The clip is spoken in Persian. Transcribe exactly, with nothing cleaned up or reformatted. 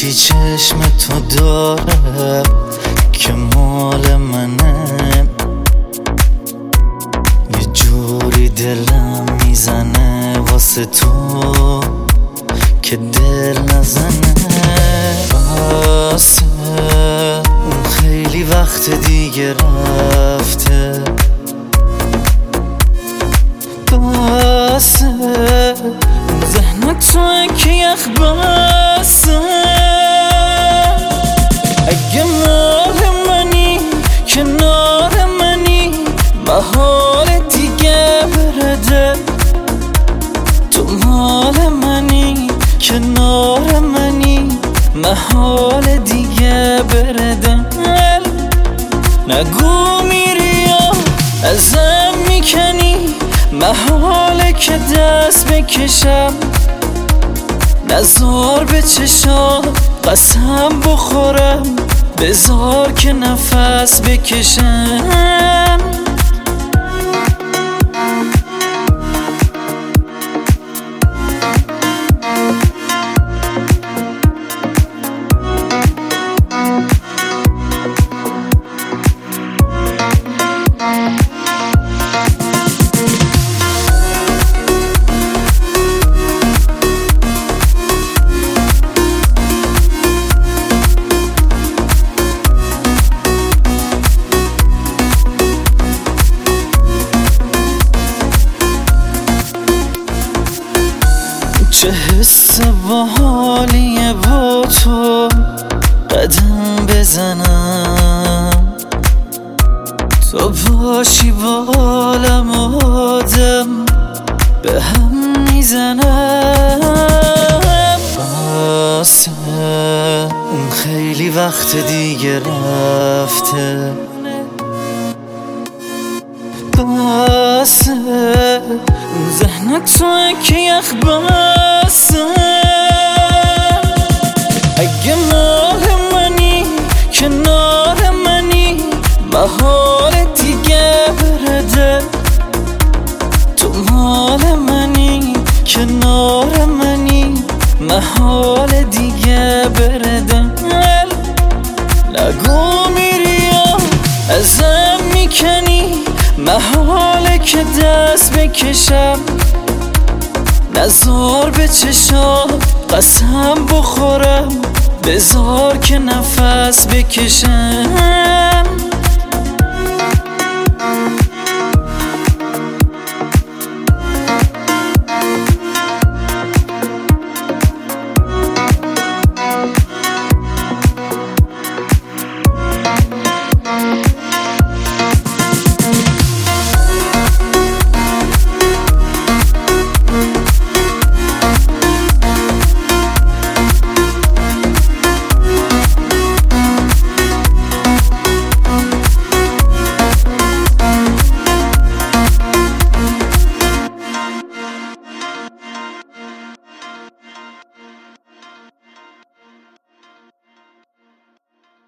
حسی چشم تو داره که مال منه، یه جوری دلم میزنه واسه تو که دل نزنه. واسه اون خیلی وقت دیگه رفته، واسه ذهن تو که یخ باسه. اگه مال منی کنار منی بهار دیگه برده، تو مال منی کنار منی محال دیگه برده. نگو میری یا ازم میکنی، محاله که دست بکشم. نزار به چشام قسم بخورم، بذار که نفس بکشم. چه حس باحالیه با تو قدم بزنم، تو باشی بالم آدم به هم میزنم. واسه اون خیلی وقت دیگه رفته، واسه ذهن تو که یخ باسه. اگه مال منی کنار منی بهار دیگه برده، تو مال منی کنار منی محال دیگه برده. نگو میری یا ازم میکنی، محاله که دست بکشم. نزار به چشام قسم بخورم، بذار که نفس بکشم.